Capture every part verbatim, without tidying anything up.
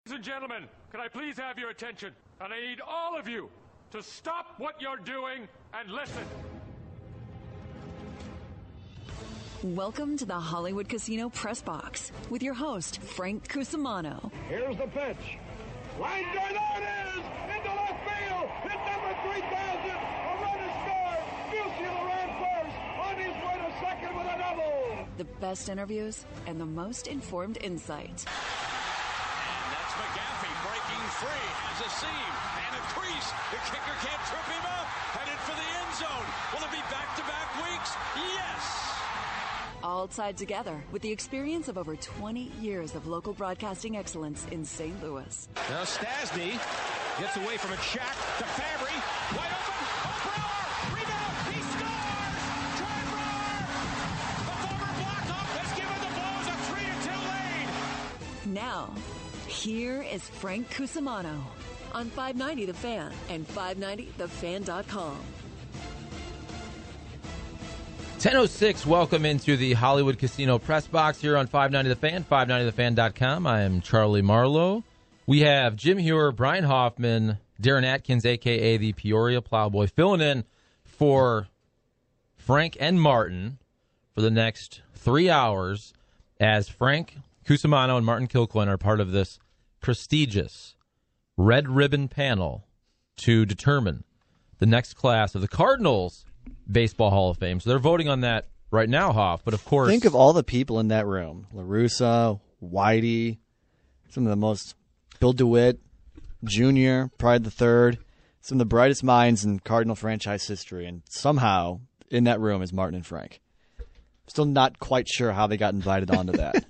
Ladies and gentlemen, can I please have your attention? And I need all of you to stop what you're doing and listen. Welcome to the Hollywood Casino Press Box with your host, Frank Cusimano. Here's the pitch. Line drive, there it is! Into left field! Hit number three thousand! A run is scored! Musiala ran first! On his way to second with a double! The best interviews and the most informed insight. McGaffey breaking free, has a seam and a crease. The kicker can't trip him up. Headed for the end zone. Will it be back-to-back weeks? Yes! All tied together with the experience of over twenty years of local broadcasting excellence in Saint Louis. Now Stasny gets away from it. Shaq to Fabry. Wide open. O'Brien. Rebound. He scores! Trevor! The former Blackhawk has given the Blues a three to two lead. Now, here is Frank Cusimano on five ninety The Fan and five ninety the fan dot com. ten oh six, welcome into the Hollywood Casino Press Box here on five ninety The Fan, five ninety the fan dot com. I am Charlie Marlowe. We have Jim Hewer, Brian Hoffman, Darren Atkins, a k a the Peoria Plowboy, filling in for Frank and Martin for the next three hours as Frank Cusimano and Martin Kilcoyne are part of this prestigious red ribbon panel to determine the next class of the Cardinals Baseball Hall of Fame. So they're voting on that right now, Hoff. But of course, think of all the people in that room: La Russa, Whitey, some of the most Bill DeWitt, Junior, probably the third, some of the brightest minds in Cardinal franchise history, and somehow in that room is Martin and Frank. Still not quite sure how they got invited onto that.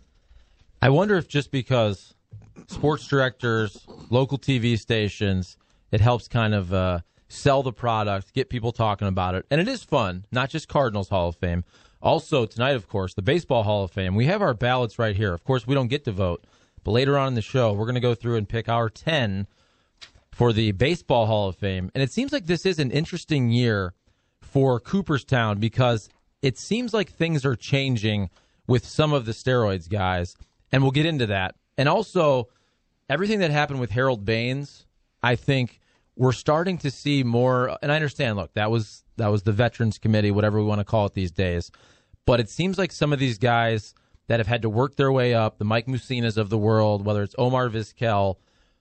I wonder if just because sports directors, local T V stations, it helps kind of uh, sell the product, get people talking about it. And it is fun, not just Cardinals Hall of Fame. Also, tonight, of course, the Baseball Hall of Fame. We have our ballots right here. Of course, we don't get to vote. But later on in the show, we're going to go through and pick our ten for the Baseball Hall of Fame. And it seems like this is an interesting year for Cooperstown because it seems like things are changing with some of the steroids guys. And we'll get into that. And also, everything that happened with Harold Baines, I think we're starting to see more. And I understand, look, that was that was the Veterans Committee, whatever we want to call it these days. But it seems like some of these guys that have had to work their way up, the Mike Mussinas of the world, whether it's Omar Vizquel,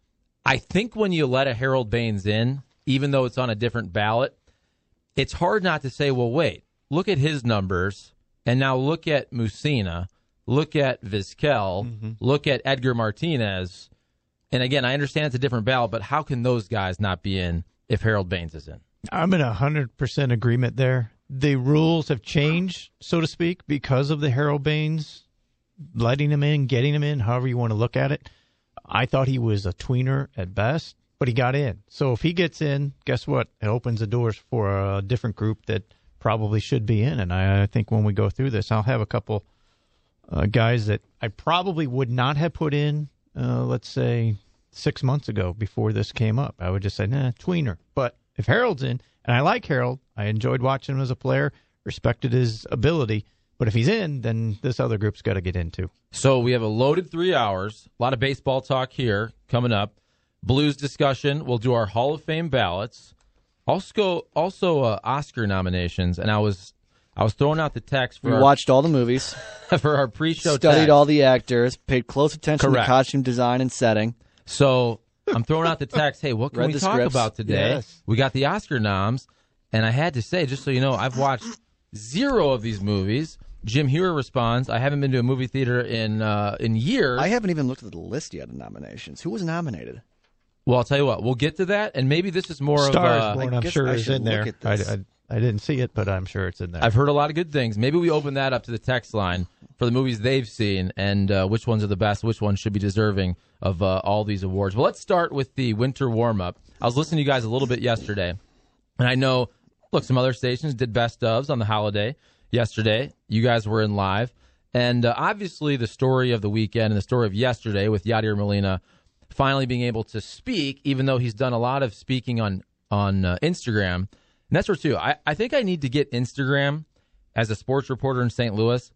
I think when you let a Harold Baines in, even though it's on a different ballot, it's hard not to say, well, wait, look at his numbers, and now look at Mussina. Look at Vizquel, mm-hmm. Look at Edgar Martinez. And again, I understand it's a different ballot, but how can those guys not be in if Harold Baines is in? I'm in one hundred percent agreement there. The rules have changed, so to speak, because of the Harold Baines, letting him in, getting him in, however you want to look at it. I thought he was a tweener at best, but he got in. So if he gets in, guess what? It opens the doors for a different group that probably should be in. And I, I think when we go through this, I'll have a couple Uh, guys that I probably would not have put in, uh, let's say, six months ago before this came up. I would just say, nah, tweener. But if Harold's in, and I like Harold, I enjoyed watching him as a player, respected his ability, but if he's in, then this other group's got to get in too. So we have a loaded three hours, a lot of baseball talk here coming up, Blues discussion, we'll do our Hall of Fame ballots, also, also uh, Oscar nominations, and I was... I was throwing out the text for We our, watched all the movies. for our pre-show Studied text. all the actors, paid close attention Correct. to costume design and setting. So I'm throwing out the text, hey, what can Read we the talk scripts. about today? Yes. We got the Oscar noms, and I had to say, just so you know, I've watched zero of these movies. Jim Hewer responds, I haven't been to a movie theater in uh, in years. I haven't even looked at the list yet of nominations. Who was nominated? Well, I'll tell you what, we'll get to that, and maybe this is more Stars of a... Born, I'm guess sure, I is should in look there. at I, this. I, I didn't see it, but I'm sure it's in there. I've heard a lot of good things. Maybe we open that up to the text line for the movies they've seen and uh, which ones are the best, which ones should be deserving of uh, all these awards. But let's start with the winter warm-up. I was listening to you guys a little bit yesterday, and I know, look, some other stations did best ofs on the holiday yesterday. You guys were in live. And uh, obviously the story of the weekend and the story of yesterday with Yadier Molina finally being able to speak, even though he's done a lot of speaking on, on uh, Instagram. And that's where, too, I, I think I need to get Instagram as a sports reporter in Saint Louis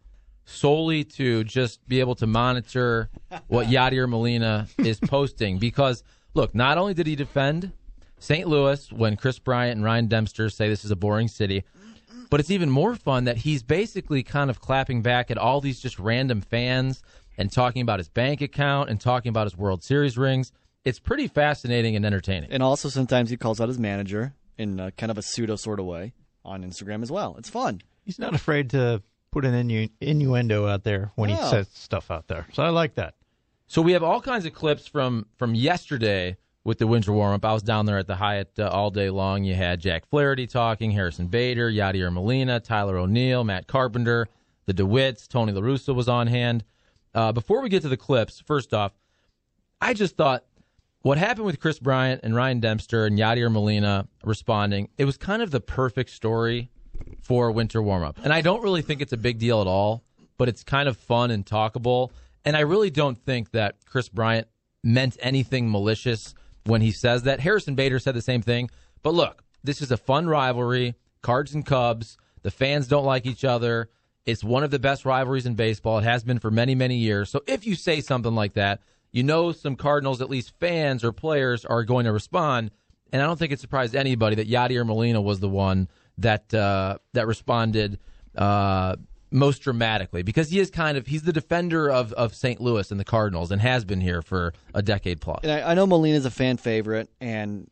solely to just be able to monitor what Yadier Molina is posting. Because, look, not only did he defend Saint Louis when Chris Bryant and Ryan Dempster say this is a boring city, but it's even more fun that he's basically kind of clapping back at all these just random fans and talking about his bank account and talking about his World Series rings. It's pretty fascinating and entertaining. And also sometimes he calls out his manager in a, kind of a pseudo sort of way on Instagram as well. It's fun. He's not afraid to put an innu- innuendo out there when No. he says stuff out there. So I like that. So we have all kinds of clips from, from yesterday with the winter warm-up. I was down there at the Hyatt uh, all day long. You had Jack Flaherty talking, Harrison Bader, Yadier Molina, Tyler O'Neill, Matt Carpenter, the DeWitts, Tony La Russa was on hand. Uh, before we get to the clips, first off, I just thought what happened with Chris Bryant and Ryan Dempster and Yadier Molina responding, it was kind of the perfect story for winter warm-up. And I don't really think it's a big deal at all, but it's kind of fun and talkable. And I really don't think that Chris Bryant meant anything malicious when he says that. Harrison Bader said the same thing. But look, this is a fun rivalry, Cards and Cubs. The fans don't like each other. It's one of the best rivalries in baseball. It has been for many, many years. So if you say something like that, you know some Cardinals, at least fans or players, are going to respond. And I don't think it surprised anybody that Yadier Molina was the one that uh, that responded uh, most dramatically, because he is kind of, he's the defender of, of Saint Louis and the Cardinals and has been here for a decade plus. And I, I know Molina's a fan favorite, and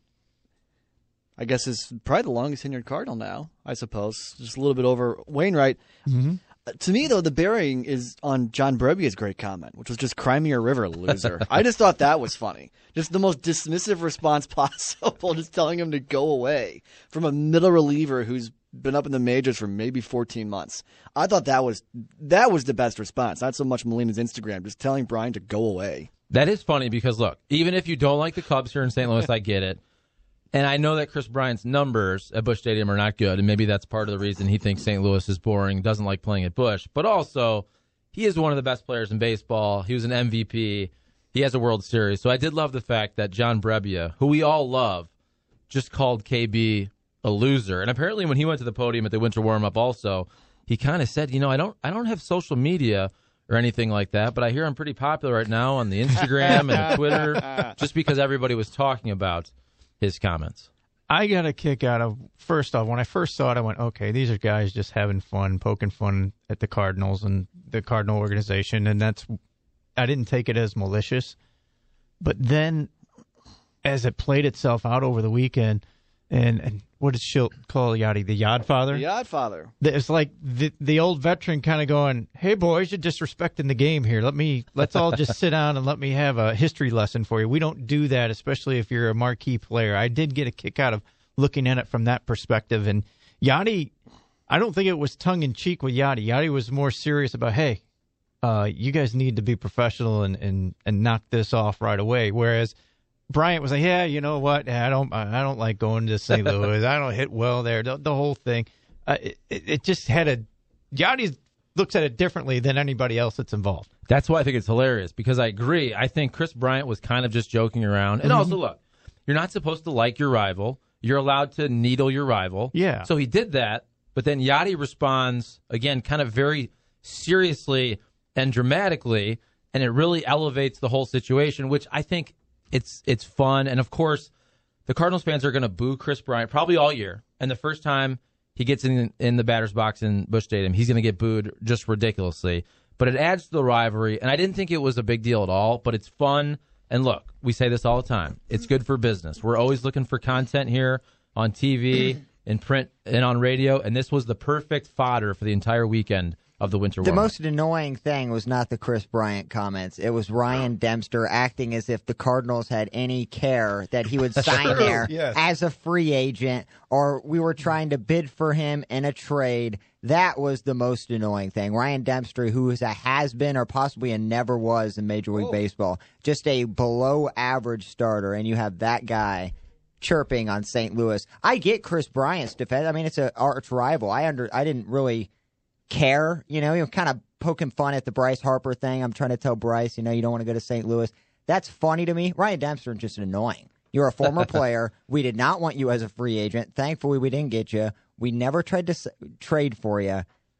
I guess is probably the longest tenured Cardinal now, I suppose. Just a little bit over Wainwright. Mm-hmm. Uh, to me, though, the bearing is on John Brebia's great comment, which was just "Cry me a river, loser." I just thought that was funny. Just the most dismissive response possible, just telling him to go away from a middle reliever who's been up in the majors for maybe fourteen months. I thought that was that was the best response. Not so much Molina's Instagram, just telling Brian to go away. That is funny because, look, even if you don't like the Cubs here in Saint Louis, I get it. And I know that Chris Bryant's numbers at Busch Stadium are not good, and maybe that's part of the reason he thinks Saint Louis is boring, doesn't like playing at Busch. But also, he is one of the best players in baseball. He was an M V P. He has a World Series. So I did love the fact that John Brebbia, who we all love, just called K B a loser. And apparently when he went to the podium at the winter warm-up also, he kind of said, you know, I don't I don't have social media or anything like that, but I hear I'm pretty popular right now on the Instagram and the Twitter, just because everybody was talking about his comments. I got a kick out of, first off, when I first saw it, I went, okay, these are guys just having fun, poking fun at the Cardinals and the Cardinal organization, and that's, I didn't take it as malicious. But then, as it played itself out over the weekend, and, and what did Schilt call Yachty? The Yodfather? The Yodfather. It's like the the old veteran kind of going, hey, boys, you're disrespecting the game here. Let me, let's all just sit down and let me have a history lesson for you. We don't do that, especially if you're a marquee player. I did get a kick out of looking at it from that perspective. And Yachty, I don't think it was tongue-in-cheek with Yachty. Yachty was more serious about, hey, uh, you guys need to be professional and, and, and knock this off right away. Whereas Bryant was like, yeah, you know what? I don't I don't like going to Saint Louis. I don't hit well there. The, the whole thing. Uh, it, it just had a – Yachty looks at it differently than anybody else that's involved. That's why I think it's hilarious, because I agree. I think Chris Bryant was kind of just joking around. And Mm-hmm. also, look, you're not supposed to like your rival. You're allowed to needle your rival. Yeah. So he did that, but then Yachty responds, again, kind of very seriously and dramatically, and it really elevates the whole situation, which I think – It's it's fun, and of course, the Cardinals fans are going to boo Chris Bryant probably all year. And the first time he gets in in the batter's box in Busch Stadium, he's going to get booed just ridiculously. But it adds to the rivalry, and I didn't think it was a big deal at all. But it's fun, and look, we say this all the time: it's good for business. We're always looking for content here on T V, in print, and on radio, and this was the perfect fodder for the entire weekend of the winter The warm-up. most annoying thing was not the Chris Bryant comments. It was Ryan Dempster acting as if the Cardinals had any care that he would sign there Yes. as a free agent, or we were trying to bid for him in a trade. That was the most annoying thing. Ryan Dempster, who is a has-been or possibly a never was in Major League Baseball, just a below-average starter, and you have that guy chirping on Saint Louis. I get Chris Bryant's defense. I mean, it's an arch rival. I under. I didn't really care, you know, you're kind of poking fun at the Bryce Harper thing. I'm trying to tell Bryce, you know, you don't want to go to Saint Louis. That's funny to me. Ryan Dempster is just annoying. You're a former player. We did not want you as a free agent. Thankfully, we didn't get you. We never tried to s- trade for you.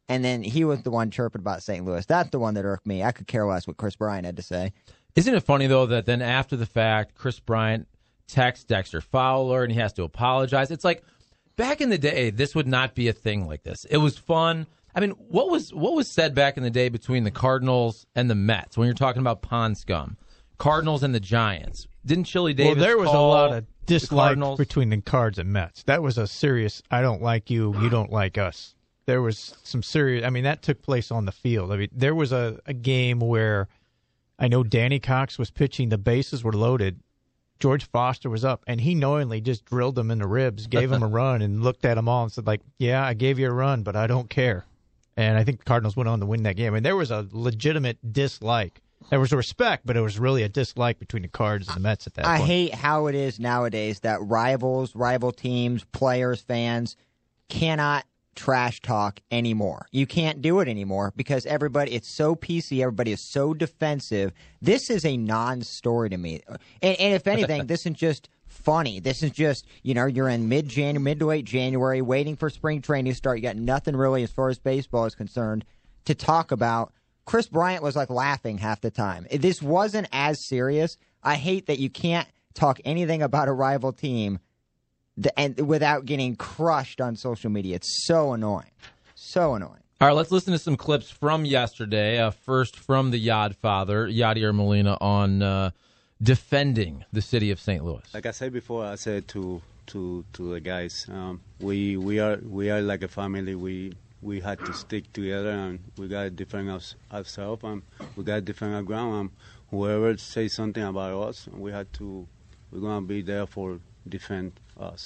And then he was the one chirping about Saint Louis. That's the one that irked me. I could care less what Chris Bryant had to say. Isn't it funny, though, that then after the fact, Chris Bryant texts Dexter Fowler and he has to apologize? It's like, back in the day, this would not be a thing like this. It was fun. I mean, what was what was said back in the day between the Cardinals and the Mets when you're talking about pond scum? Cardinals and the Giants. Didn't Chili Davis Well, there was a call lot of the dislike Cardinals? between the Cards and Mets. That was a serious, I don't like you, you don't like us. There was some serious, I mean, that took place on the field. I mean, there was a, a game where I know Danny Cox was pitching, the bases were loaded, George Foster was up, and he knowingly just drilled him in the ribs, gave him a run, and looked at them all and said, like, yeah, I gave you a run, but I don't care. And I think the Cardinals went on to win that game. And there was a legitimate dislike. There was a respect, but it was really a dislike between the Cards and the Mets at that I point. hate how it is nowadays that rivals, rival teams, players, fans cannot trash talk anymore. You can't do it anymore because everybody, it's so P C, everybody is so defensive. This is a non-story to me. And, and if anything, this isn't just funny. This is just, you know, you're in mid-January, mid to late January, waiting for spring training to start. You got nothing really as far as baseball is concerned to talk about. Chris Bryant was like laughing half the time. This wasn't as serious. I hate that you can't talk anything about a rival team The, and without getting crushed on social media. It's so annoying. So annoying. All right, let's listen to some clips from yesterday. Uh, first from the Yodfather, Yadier Molina, on uh, defending the city of Saint Louis. Like I said before, I said to to to the guys, um, we we are we are like a family. We we had to stick together, and we got to defend us, ourselves, and we got to defend our ground. And whoever says something about us, we had to. We're gonna be there for defend us.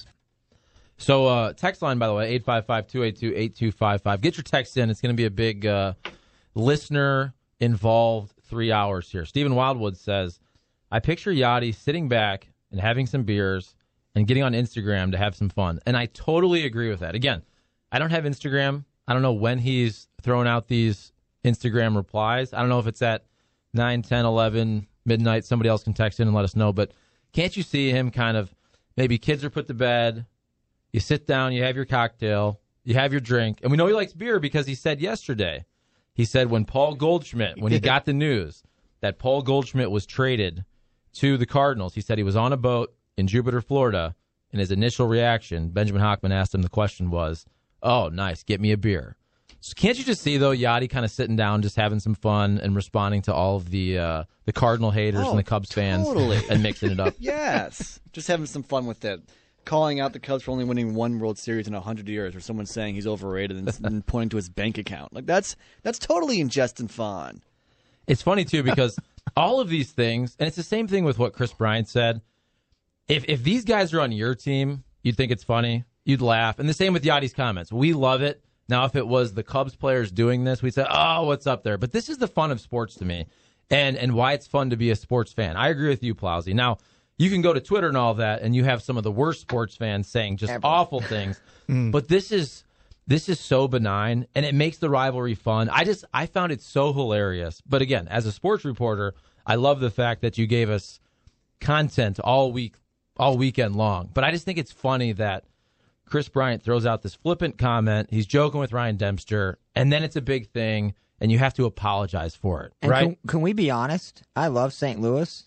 So uh, text line, by the way, eight five five, two eight two, eight two five five. Get your text in. It's going to be a big uh, listener-involved three hours here. Stephen Wildwood says, I picture Yachty sitting back and having some beers and getting on Instagram to have some fun. And I totally agree with that. Again, I don't have Instagram. I don't know when he's throwing out these Instagram replies. I don't know if it's at nine, ten, eleven, midnight. Somebody else can text in and let us know. But can't you see him kind of, maybe kids are put to bed, you sit down, you have your cocktail, you have your drink. And we know he likes beer because he said yesterday, he said when Paul Goldschmidt, when he got the news that Paul Goldschmidt was traded to the Cardinals, he said he was on a boat in Jupiter, Florida, and his initial reaction, Benjamin Hockman asked him, the question was, oh, nice, get me a beer. So can't you just see, though, Yachty kind of sitting down, just having some fun and responding to all of the uh, the Cardinal haters Oh, and the Cubs totally. fans and mixing it up? Yes. Just having some fun with it. Calling out the Cubs for only winning one World Series in one hundred years, or someone saying he's overrated and, and pointing to his bank account. Like, that's that's totally in jest and fun. It's funny, too, because all of these things, and it's the same thing with what Chris Bryant said. If if these guys are on your team, you'd think it's funny. You'd laugh. And the same with Yachty's comments. We love it. Now, if it was the Cubs players doing this, we'd say, oh, what's up there? But this is the fun of sports to me, and and why it's fun to be a sports fan. I agree with you, Plowsy. Now, you can go to Twitter and all that, and you have some of the worst sports fans saying just Ever. awful things. But this is this is so benign, and it makes the rivalry fun. I just I found it so hilarious. But again, as a sports reporter, I love the fact that you gave us content all week, all weekend long. But I just think it's funny that Chris Bryant throws out this flippant comment. He's joking with Ryan Dempster, and then it's a big thing, and you have to apologize for it, And right? Can, can we be honest? I love Saint Louis,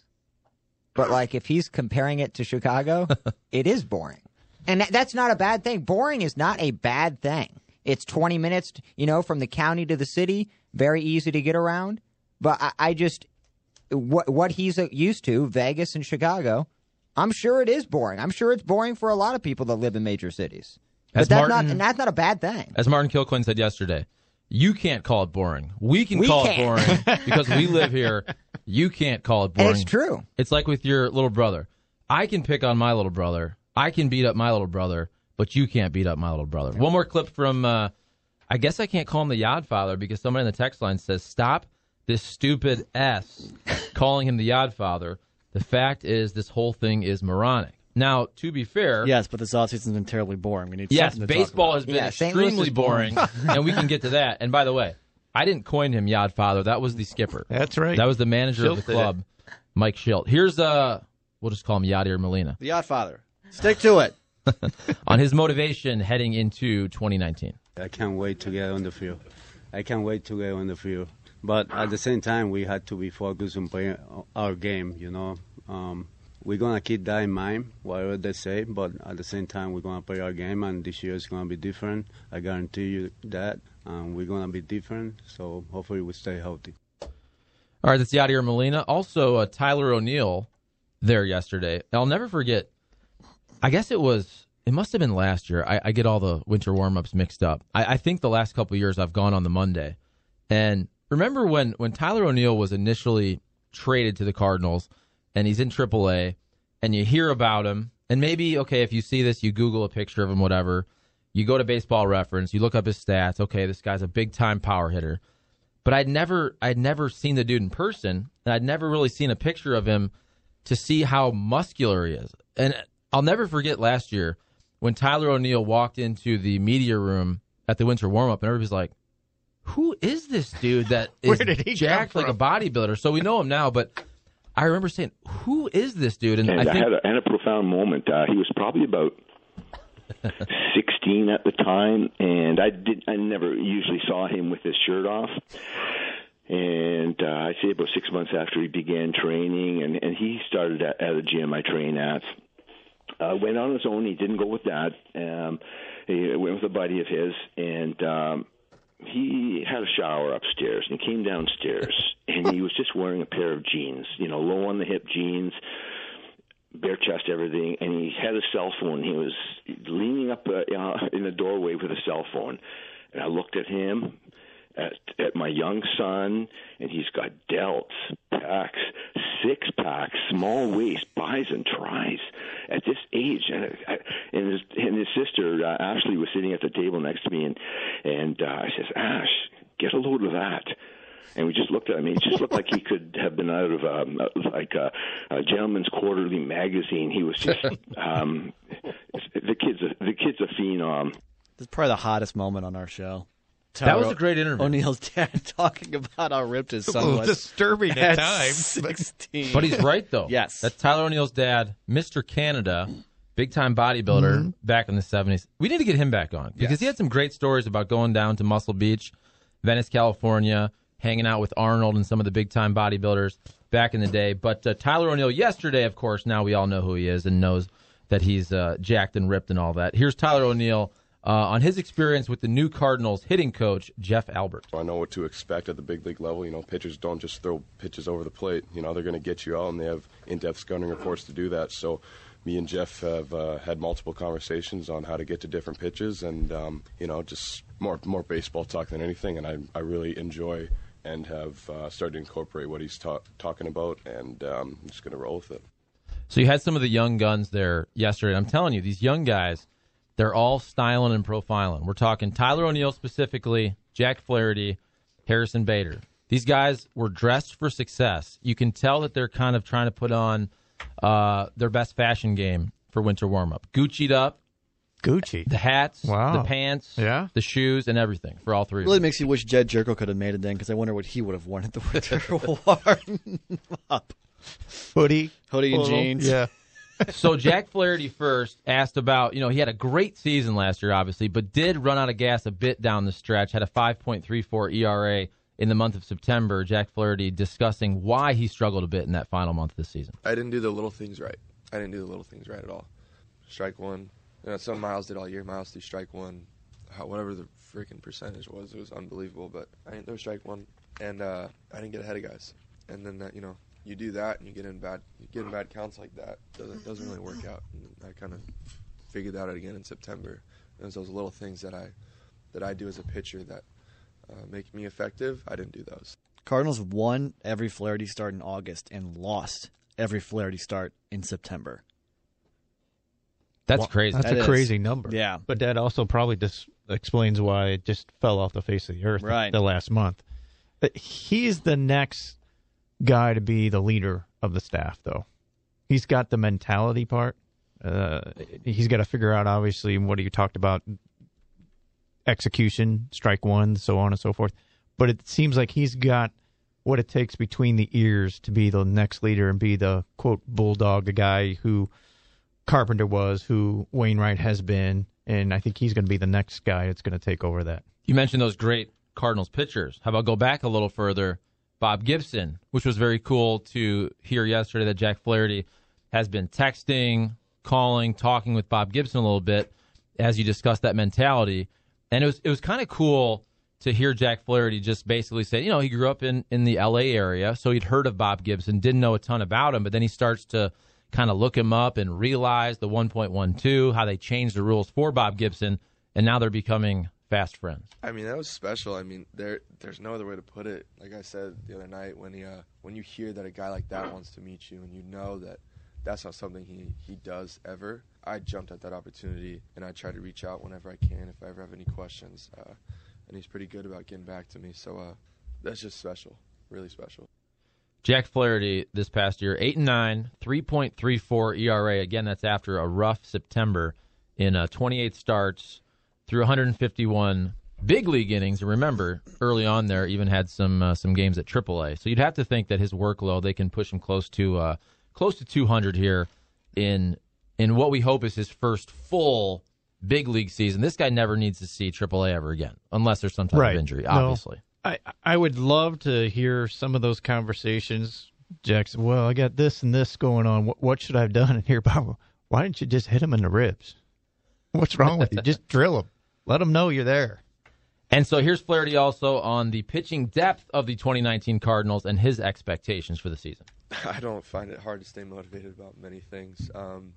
but like if he's comparing it to Chicago, it is boring. And that, that's not a bad thing. Boring is not a bad thing. It's twenty minutes, you know, from the county to the city, very easy to get around. But I, I just, what what he's used to, Vegas and Chicago, I'm sure it is boring. I'm sure it's boring for a lot of people that live in major cities. As but that's Martin- not, and that's not a bad thing. As Martin Kilcoyne said yesterday, you can't call it boring. We can We call can. it boring because we live here. You can't call it boring. And it's true. It's like with your little brother. I can pick on my little brother. I can beat up my little brother, but you can't beat up my little brother. One more clip from, uh, I guess I can't call him the Yodfather because somebody in the text line says, stop this stupid S calling him the Yodfather. The fact is this whole thing is moronic. Now, to be fair, Yes, but this offseason's been terribly boring. We need yes, something to talk baseball about. has been Yeah, Saint Louis extremely is boring. boring, and we can get to that. And by the way, I didn't coin him Yodfather. That was the skipper. That's right. That was the manager of Schilt the did it. club, Mike Schilt. Here's, uh, we'll just call him Yadier Molina, The Yodfather. Stick to it. on his motivation heading into twenty nineteen. I can't wait to get on the field. I can't wait to get on the field. But at the same time, we had to be focused on playing our game, you know. Um, we're going to keep that in mind, whatever they say, but at the same time, we're going to play our game, and this year is going to be different. I guarantee you that. Um, we're going to be different, so hopefully we stay healthy. All right, that's Yadier Molina. Also, uh, Tyler O'Neill there yesterday. I'll never forget, I guess it was, it must have been last year. I, I get all the winter warm-ups mixed up. I, I think the last couple of years I've gone on the Monday. And remember when, when Tyler O'Neill was initially traded to the Cardinals, and he's in triple A, and you hear about him, and maybe, okay, if you see this, you Google a picture of him, whatever, you go to Baseball Reference, you look up his stats, okay, this guy's a big-time power hitter. But I'd never I'd never seen the dude in person, and I'd never really seen a picture of him to see how muscular he is. And I'll never forget last year when Tyler O'Neill walked into the media room at the winter warm-up, and everybody's like, who is this dude that is jacked like a bodybuilder? So we know him now, but I remember saying, who is this dude? And, and I, I think, had, a, had a profound moment. Uh, he was probably about sixteen at the time, and I did. I never usually saw him with his shirt off. And uh, I'd say about six months after he began training, and, and he started at, at a gym I train at. Uh, went on his own. He didn't go with Dad. Um, he went with a buddy of his, and um, he had a shower upstairs. And he came downstairs, and he was just wearing a pair of jeans, you know, low on the hip jeans, bare chest, everything, and he had a cell phone. He was leaning up uh, in the doorway with a cell phone, and I looked at him, at, at my young son, and he's got delts, packs, six packs, small waist, buys and tries at this age. And, I, and, his, and his sister, uh, Ashley, was sitting at the table next to me, and, and uh, I says, Ash, get a load of that. And we just looked at him. He just looked like he could have been out of um, like a, a Gentleman's Quarterly magazine. He was just um, the kid's a, the kid's a phenom. This is probably the hottest moment on our show. Tyler that was a great interview. O'Neill's dad talking about how ripped his son a was. Disturbing at, at times. sixteen. But he's right, though. Yes. That's Tyler O'Neill's dad, Mister Canada, big-time bodybuilder mm-hmm. back in the seventies. We need to get him back on because yes. he had some great stories about going down to Muscle Beach, Venice, California, hanging out with Arnold and some of the big-time bodybuilders back in the day. But uh, Tyler O'Neill yesterday, of course, now we all know who he is and knows that he's uh, jacked and ripped and all that. Here's Tyler O'Neill uh, on his experience with the new Cardinals hitting coach, Jeff Albert. I know what to expect at the big league level. You know, pitchers don't just throw pitches over the plate. You know, they're going to get you out, and they have in-depth scouting reports to do that. So me and Jeff have uh, had multiple conversations on how to get to different pitches and, um, you know, just more more baseball talk than anything. And I, I really enjoy and have uh, started to incorporate what he's ta- talking about, and um, I'm just going to roll with it. So you had some of the young guns there yesterday. I'm telling you, these young guys, they're all styling and profiling. We're talking Tyler O'Neill specifically, Jack Flaherty, Harrison Bader. These guys were dressed for success. You can tell that they're kind of trying to put on uh, their best fashion game for winter warm-up. Gucci'd up. Gucci. The hats, wow. the pants, yeah. the shoes, and everything for all three. It really makes you wish Jed Jerko could have made it then, because I wonder what he would have worn at the winter warm-up. Hoodie. Hoodie and jeans. Yeah. So Jack Flaherty first asked about, you know, he had a great season last year, obviously, but did run out of gas a bit down the stretch, had a five point three four E R A in the month of September. Jack Flaherty discussing why he struggled a bit in that final month of the season. I didn't do the little things right. I didn't do the little things right at all. Strike one. You know, some Miles did all year. Miles threw strike one. How, whatever the freaking percentage was, it was unbelievable. But I didn't throw strike one, and uh, I didn't get ahead of guys. And then that, you know, you do that, and you get in bad, you get in bad counts like that. Doesn't doesn't really work out. And I kind of figured that out again in September. And it's those little things that I that I do as a pitcher that uh, make me effective. I didn't do those. Cardinals won every Flaherty start in August and lost every Flaherty start in September. That's well, crazy. That's that a is. crazy number. Yeah. But that also probably just explains why it just fell off the face of the earth right. the last month. But he's the next guy to be the leader of the staff, though. He's got the mentality part. Uh, he's got to figure out, obviously, what you talked about, execution, strike one, so on and so forth. But it seems like he's got what it takes between the ears to be the next leader and be the, quote, bulldog, the guy who Carpenter was, who Wainwright has been, and I think he's going to be the next guy that's going to take over that. You mentioned those great Cardinals pitchers. How about go back a little further? Bob Gibson, which was very cool to hear yesterday that Jack Flaherty has been texting, calling, talking with Bob Gibson a little bit as you discussed that mentality. And it was it was kind of cool to hear Jack Flaherty just basically say, you know, he grew up in, in the L A area, so he'd heard of Bob Gibson, didn't know a ton about him, but then he starts to kind of look him up and realize the one point one two, how they changed the rules for Bob Gibson, and now they're becoming fast friends. I mean, that was special. I mean, there there's no other way to put it. Like I said the other night, when he, uh, when you hear that a guy like that wants to meet you and you know that that's not something he, he does ever, I jumped at that opportunity, and I try to reach out whenever I can if I ever have any questions. Uh, and he's pretty good about getting back to me. So uh, that's just special, really special. Jack Flaherty this past year, eight and nine, three point three four E R A. Again, that's after a rough September in uh, twenty-eight starts through one hundred fifty-one big league innings. And remember, early on there, even had some uh, some games at triple A. So you'd have to think that his workload, they can push him close to uh, close to two hundred here in in what we hope is his first full big league season. This guy never needs to see triple A ever again, unless there's some type right. of injury, No. obviously. I, I would love to hear some of those conversations. Jackson, well, I got this and this going on. What, what should I have done? And here, Bob, why didn't you just hit him in the ribs? What's wrong with you? Just drill him. Let him know you're there. And so here's Flaherty also on the pitching depth of the twenty nineteen Cardinals and his expectations for the season. I don't find it hard to stay motivated about many things. Um,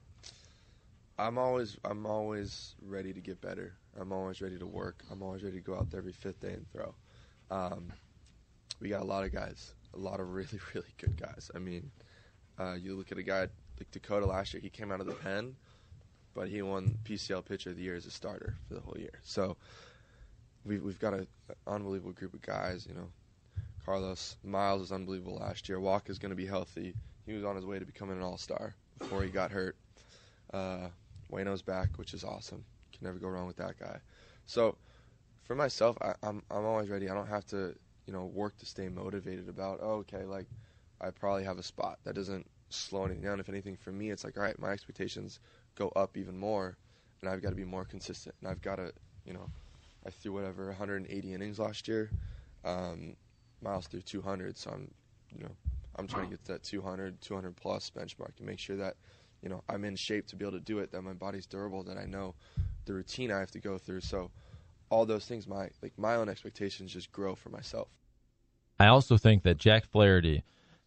I'm always I'm always ready to get better. I'm always ready to work. I'm always ready to go out there every fifth day and throw. Um, we got a lot of guys, a lot of really, really good guys. I mean, uh, you look at a guy like Dakota last year, he came out of the pen, but he won P C L Pitcher of the Year as a starter for the whole year. So we've, we've got an unbelievable group of guys, you know. Carlos, Miles was unbelievable last year. Walker's going to be healthy. He was on his way to becoming an all-star before he got hurt. Uh, Waino's back, which is awesome. Can never go wrong with that guy. So for myself, I, I'm I'm always ready. I don't have to, you know, work to stay motivated about, oh, okay, like, I probably have a spot. That doesn't slow anything down. If anything, for me, it's like, all right, my expectations go up even more, and I've got to be more consistent. And I've got to, you know, I threw whatever, one hundred eighty innings last year. Um, Miles threw two hundred, so I'm, you know, I'm trying to get to that two hundred, two hundred plus benchmark and make sure that, you know, I'm in shape to be able to do it, that my body's durable, that I know the routine I have to go through. So all those things, my like my own expectations just grow for myself. I also think that Jack Flaherty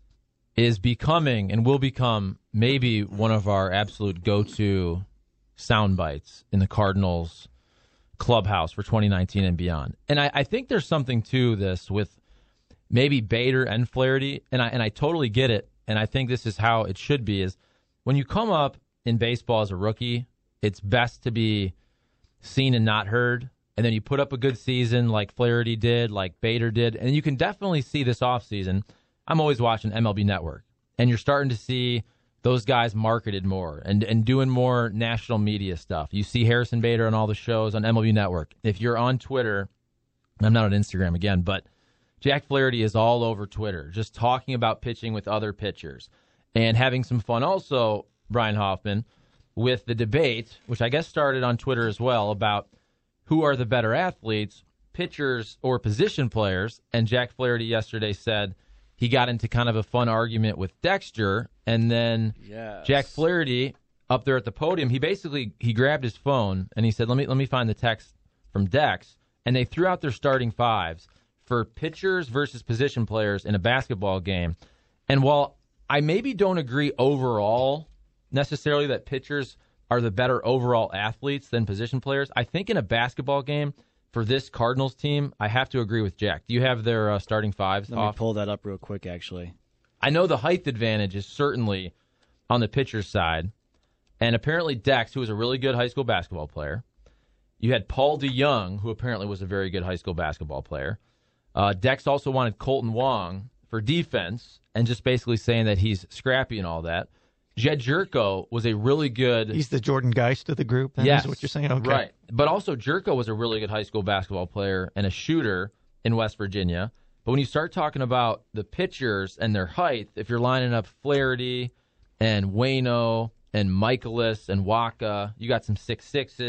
is becoming and will become maybe one of our absolute go-to sound bites in the Cardinals clubhouse for twenty nineteen and beyond. And I, I think there's something to this with maybe Bader and Flaherty, and I and I totally get it, and I think this is how it should be, is when you come up in baseball as a rookie, it's best to be seen and not heard. And then you put up a good season like Flaherty did, like Bader did. And you can definitely see this offseason. I'm always watching M L B Network. And you're starting to see those guys marketed more and, and doing more national media stuff. You see Harrison Bader on all the shows on M L B Network. If you're on Twitter, I'm not on Instagram again, but Jack Flaherty is all over Twitter, just talking about pitching with other pitchers and having some fun also, Brian Hoffman, with the debate, which I guess started on Twitter as well, about who are the better athletes, pitchers or position players. And Jack Flaherty yesterday said he got into kind of a fun argument with Dexter, and then yes. Jack Flaherty up there at the podium, he basically he grabbed his phone and he said, let me let me find the text from Dex, and they threw out their starting fives for pitchers versus position players in a basketball game. And while I maybe don't agree overall necessarily that pitchers are the better overall athletes than position players, I think in a basketball game for this Cardinals team, I have to agree with Jack. Do you have their uh, starting fives? Let off? me pull that up real quick, actually. I know the height advantage is certainly on the pitcher's side, and apparently Dex, who was a really good high school basketball player. You had Paul DeYoung, who apparently was a very good high school basketball player. Uh, Dex also wanted Colton Wong for defense, and just basically saying that he's scrappy and all that. Jed Jerko was a really good... He's the Jordan Geist of the group, then, yes, is what you're saying? Okay. Right. But also, Jerko was a really good high school basketball player and a shooter in West Virginia. But when you start talking about the pitchers and their height, if you're lining up Flaherty and Waino and Michaelis and Waka, you got some six sixes,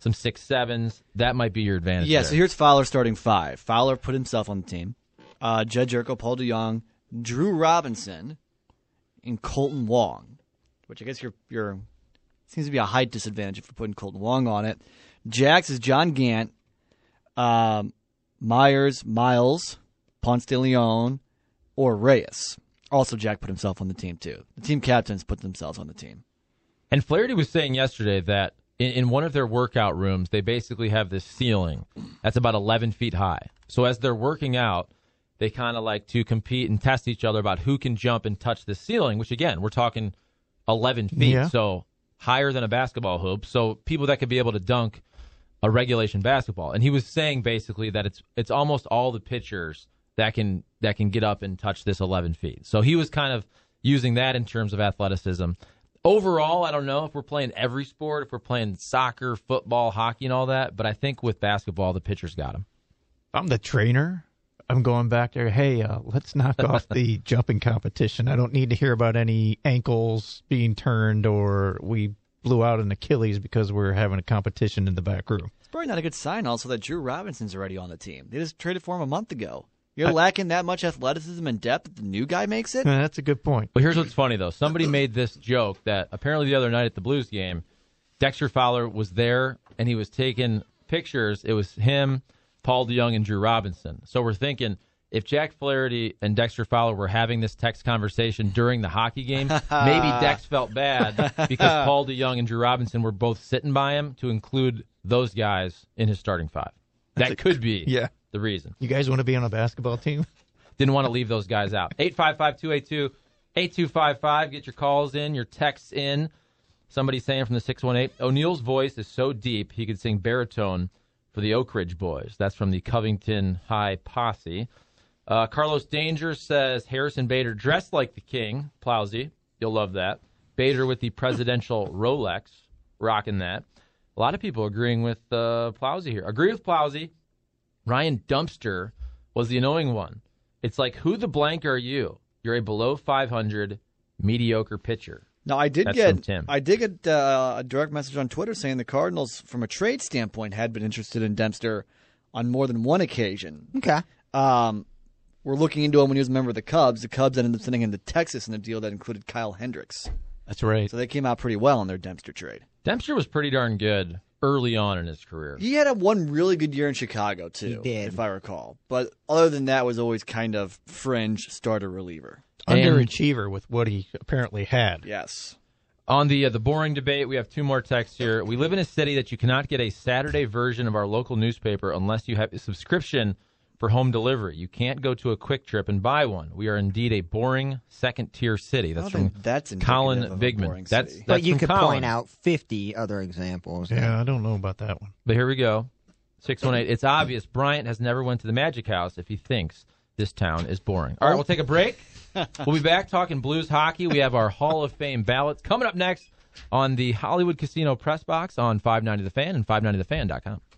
some six sevens. That might be your advantage. Yeah, there. so here's Fowler starting five. Fowler put himself on the team. Uh, Jed Jerko, Paul DeJong, Drew Robinson, and Colton Wong, which I guess you're, you're seems to be a height disadvantage if you're putting Colton Wong on it. Jax is John Gant, um, Myers, Miles, Ponce de Leon, or Reyes. Also, Jack put himself on the team, too. The team captains put themselves on the team. And Flaherty was saying yesterday that in, in one of their workout rooms, they basically have this ceiling that's about eleven feet high. So as they're working out, they kind of like to compete and test each other about who can jump and touch the ceiling, which, again, we're talking eleven feet, Yeah. so higher than a basketball hoop. So people that could be able to dunk a regulation basketball. And he was saying basically that it's it's almost all the pitchers that can that can get up and touch this eleven feet. So he was kind of using that in terms of athleticism. Overall, I don't know if we're playing every sport, if we're playing soccer, football, hockey, and all that, but I think with basketball, the pitchers got him. I'm the trainer. I'm going back there. Hey, uh, let's knock off the jumping competition. I don't need to hear about any ankles being turned or we blew out an Achilles because we're having a competition in the back room. It's probably not a good sign also that Drew Robinson's already on the team. They just traded for him a month ago. You're I, lacking that much athleticism and depth that the new guy makes it? Uh, that's a good point. But here's what's funny, though. Somebody made this joke that apparently the other night at the Blues game, Dexter Fowler was there, and he was taking pictures. It was him, Paul DeJong, and Drew Robinson. So we're thinking, if Jack Flaherty and Dexter Fowler were having this text conversation during the hockay game, maybe Dex felt bad because Paul DeJong and Drew Robinson were both sitting by him to include those guys in his starting five. That That's a, could be yeah. the reason. You guys want to be on a basketball team? Didn't want to leave those guys out. eight five five, two eight two, eight two five five. Get your calls in, your texts in. Somebody saying from the six one eight, O'Neill's voice is so deep he could sing baritone for the Oak Ridge Boys. That's from the Covington High Posse. Uh, Carlos Danger says Harrison Bader dressed like the king. Plowsy, you'll love that. Bader with the presidential Rolex, rocking that. A lot of people agreeing with uh, Plowsy here. Agree with Plowsy. Ryan Dumpster was the annoying one. It's like, who the blank are you? You're a below five hundred mediocre pitcher. Now, I did That's get from Tim. I did get uh, a direct message on Twitter saying the Cardinals, from a trade standpoint, had been interested in Dempster on more than one occasion. Okay. Um, we're looking into him when he was a member of the Cubs. The Cubs ended up sending him to Texas in a deal that included Kyle Hendricks. That's right. So they came out pretty well in their Dempster trade. Dempster was pretty darn good early on in his career. He had a one really good year in Chicago, too, He did. if I recall. But other than that, was always kind of fringe starter reliever. Underachiever with what he apparently had. Yes. On the uh, the boring debate, we have two more texts here. We live in a city that you cannot get a Saturday version of our local newspaper unless you have a subscription for home delivery. You can't go to a Quick Trip and buy one. We are indeed a boring second-tier city. That's I don't from think that's Colin indicative of a Bigman. boring That's, city. that's But you from could Colin. point out fifty other examples. Yeah, I don't know about that one. But here we go. six one eight. It's obvious Bryant has never went to the Magic House if he thinks this town is boring. All right, we'll take a break. We'll be back talking Blues hockey. We have our Hall of Fame ballots coming up next on the Hollywood Casino Press Box on five ninety The Fan and five ninety the fan dot com.